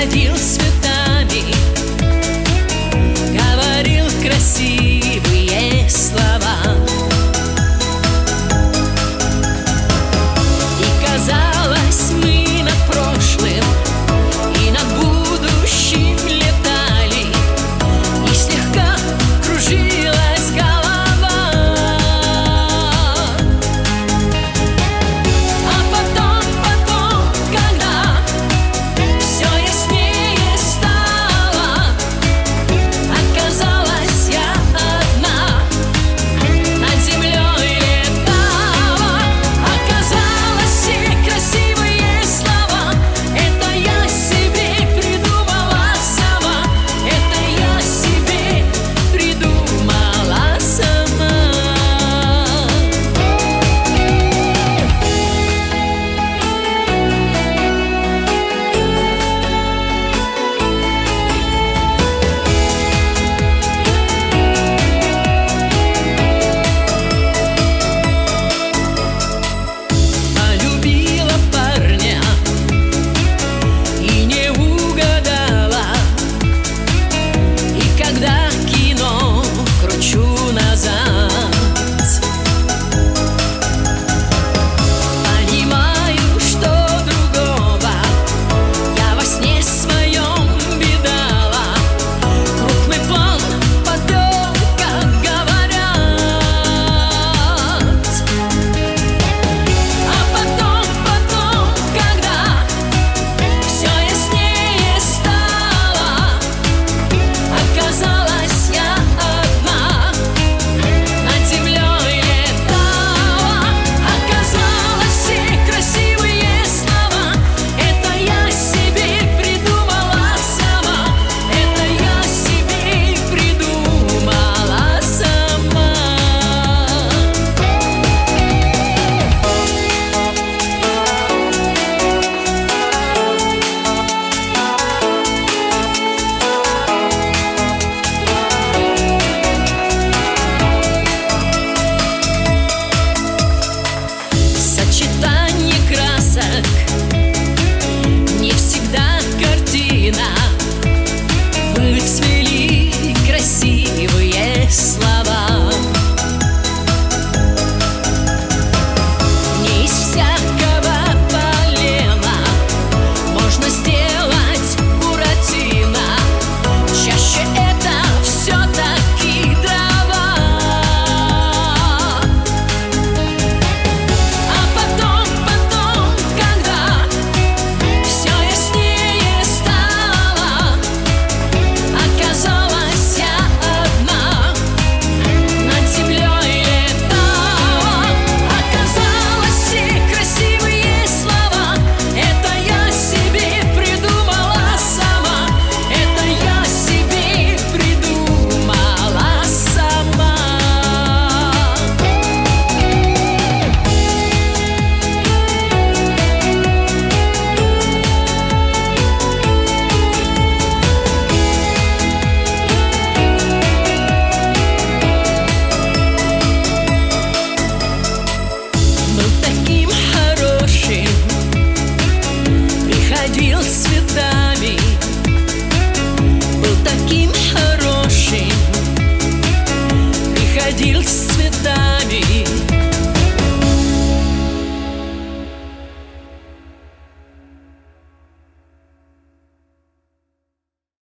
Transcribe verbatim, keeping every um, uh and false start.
приходил с цветами, говорил красивые слова. И казалось, мы над прошлым и над будущим летали, и слегка кружилась голова. А потом, потом, когда все яснее стало, оказалась я одна, над землей летала. Оказалось, и красивые слова — это я себе придумала сама, это я себе придумала сама. Полюбила парня и не угадала, и когда кино кручу назад, понимаю, что другого я во сне своем видала. Крупный план подвел, как говорят. А потом, потом, когда все яснее стало, оказалась я одна, над землей летала. Оказалось, и красивые слова — это я себе придумала сама, это я себе придумала сама. Сочетание красок не всегда картина, выцвели красивые слова. Не из всякого полена можно сделать буратино, чаще это все-таки дрова. А потом, потом, когда все яснее стало, оказалась я одна, над землей летала. Оказалось, и красивые слова — это я себе придумала сама, это я себе придумала сама. Был таким хорошим, приходил с цветами. Был таким хорошим, приходил с цветами.